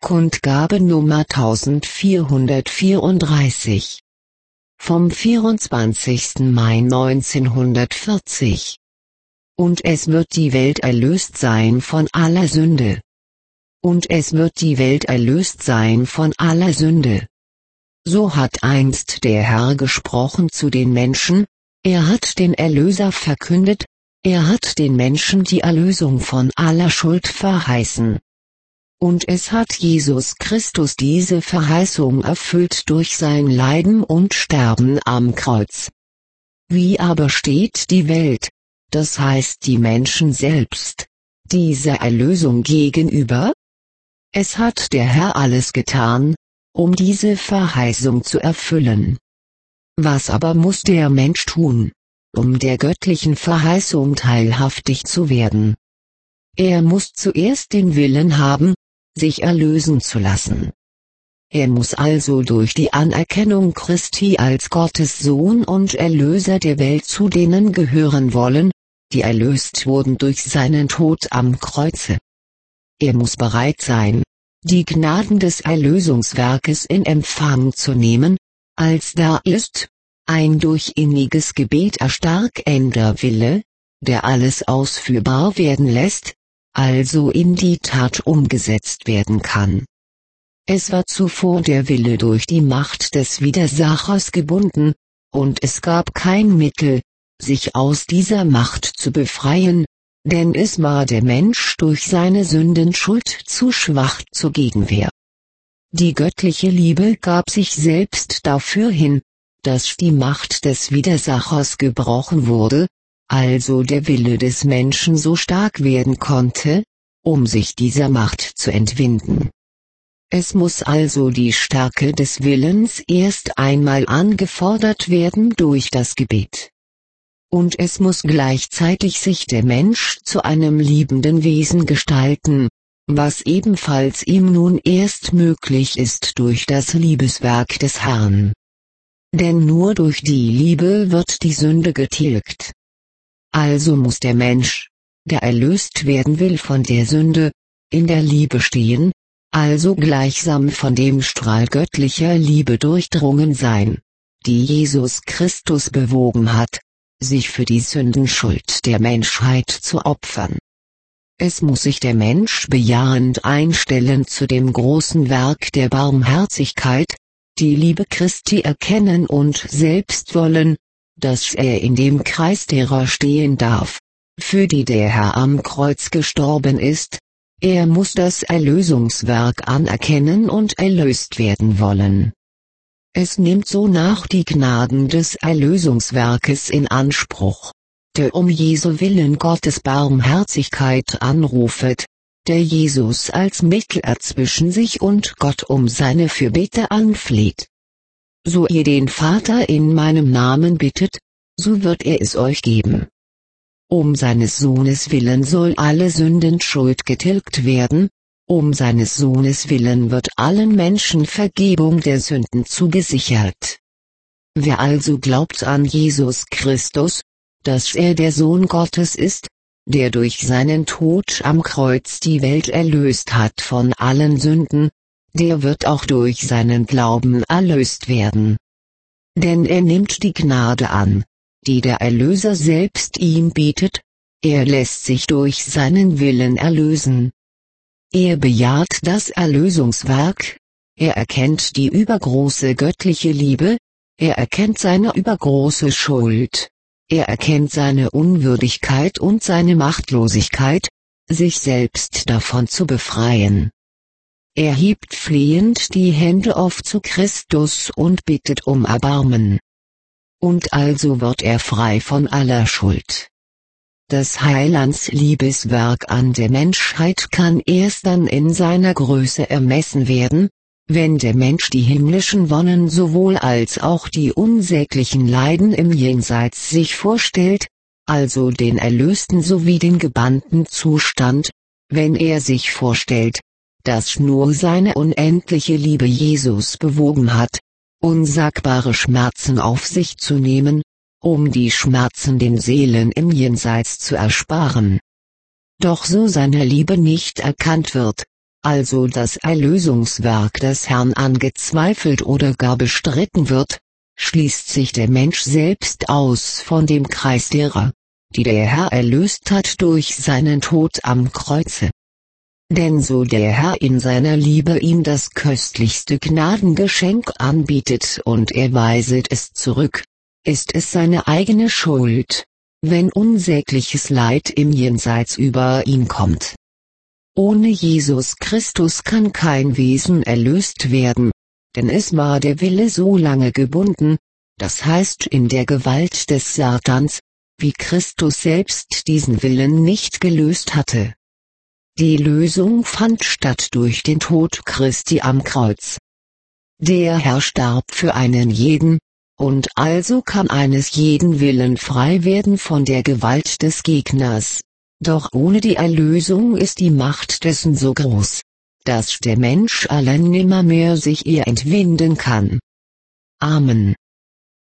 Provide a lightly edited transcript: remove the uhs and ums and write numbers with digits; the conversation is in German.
Kundgabe Nummer 1434. Vom 24. Mai 1940. Und es wird die Welt erlöst sein von aller Sünde. Und es wird die Welt erlöst sein von aller Sünde. So hat einst der Herr gesprochen zu den Menschen, er hat den Erlöser verkündet, er hat den Menschen die Erlösung von aller Schuld verheißen. Und es hat Jesus Christus diese Verheißung erfüllt durch sein Leiden und Sterben am Kreuz. Wie aber steht die Welt, das heißt die Menschen selbst, dieser Erlösung gegenüber? Es hat der Herr alles getan, um diese Verheißung zu erfüllen. Was aber muss der Mensch tun, um der göttlichen Verheißung teilhaftig zu werden? Er muss zuerst den Willen haben, sich erlösen zu lassen. Er muss also durch die Anerkennung Christi als Gottes Sohn und Erlöser der Welt zu denen gehören wollen, die erlöst wurden durch seinen Tod am Kreuze. Er muss bereit sein, die Gnaden des Erlösungswerkes in Empfang zu nehmen, als da ist, ein durch inniges Gebet erstarkender Wille, der alles ausführbar werden lässt, also in die Tat umgesetzt werden kann. Es war zuvor der Wille durch die Macht des Widersachers gebunden, und es gab kein Mittel, sich aus dieser Macht zu befreien, denn es war der Mensch durch seine Sündenschuld zu schwach zur Gegenwehr. Die göttliche Liebe gab sich selbst dafür hin, dass die Macht des Widersachers gebrochen wurde, also der Wille des Menschen so stark werden konnte, um sich dieser Macht zu entwinden. Es muss also die Stärke des Willens erst einmal angefordert werden durch das Gebet. Und es muss gleichzeitig sich der Mensch zu einem liebenden Wesen gestalten, was ebenfalls ihm nun erst möglich ist durch das Liebeswerk des Herrn. Denn nur durch die Liebe wird die Sünde getilgt. Also muss der Mensch, der erlöst werden will von der Sünde, in der Liebe stehen, also gleichsam von dem Strahl göttlicher Liebe durchdrungen sein, die Jesus Christus bewogen hat, sich für die Sündenschuld der Menschheit zu opfern. Es muss sich der Mensch bejahend einstellen zu dem großen Werk der Barmherzigkeit, die Liebe Christi erkennen und selbst wollen, dass er in dem Kreis derer stehen darf, für die der Herr am Kreuz gestorben ist. Er muss das Erlösungswerk anerkennen und erlöst werden wollen. Es nimmt sonach die Gnaden des Erlösungswerkes in Anspruch, der um Jesu Willen Gottes Barmherzigkeit anrufet, der Jesus als Mittler zwischen sich und Gott um seine Fürbitte anfleht. So ihr den Vater in meinem Namen bittet, so wird er es euch geben. Um seines Sohnes willen soll alle Sündenschuld getilgt werden, um seines Sohnes willen wird allen Menschen Vergebung der Sünden zugesichert. Wer also glaubt an Jesus Christus, dass er der Sohn Gottes ist, der durch seinen Tod am Kreuz die Welt erlöst hat von allen Sünden, der wird auch durch seinen Glauben erlöst werden. Denn er nimmt die Gnade an, die der Erlöser selbst ihm bietet, er lässt sich durch seinen Willen erlösen. Er bejaht das Erlösungswerk, er erkennt die übergroße göttliche Liebe, er erkennt seine übergroße Schuld, er erkennt seine Unwürdigkeit und seine Machtlosigkeit, sich selbst davon zu befreien. Er hebt flehend die Hände auf zu Christus und bittet um Erbarmen. Und also wird er frei von aller Schuld. Das Heilands Liebeswerk an der Menschheit kann erst dann in seiner Größe ermessen werden, wenn der Mensch die himmlischen Wonnen sowohl als auch die unsäglichen Leiden im Jenseits sich vorstellt, also den erlösten sowie den gebannten Zustand, wenn er sich vorstellt, dass nur seine unendliche Liebe Jesus bewogen hat, unsagbare Schmerzen auf sich zu nehmen, um die Schmerzen den Seelen im Jenseits zu ersparen. Doch so seine Liebe nicht erkannt wird, also das Erlösungswerk des Herrn angezweifelt oder gar bestritten wird, schließt sich der Mensch selbst aus von dem Kreis derer, die der Herr erlöst hat durch seinen Tod am Kreuze. Denn so der Herr in seiner Liebe ihm das köstlichste Gnadengeschenk anbietet und er weiset es zurück, ist es seine eigene Schuld, wenn unsägliches Leid im Jenseits über ihn kommt. Ohne Jesus Christus kann kein Wesen erlöst werden, denn es war der Wille so lange gebunden, das heißt in der Gewalt des Satans, wie Christus selbst diesen Willen nicht gelöst hatte. Die Lösung fand statt durch den Tod Christi am Kreuz. Der Herr starb für einen jeden, und also kann eines jeden Willen frei werden von der Gewalt des Gegners, doch ohne die Erlösung ist die Macht dessen so groß, dass der Mensch allein nimmermehr sich ihr entwinden kann. Amen.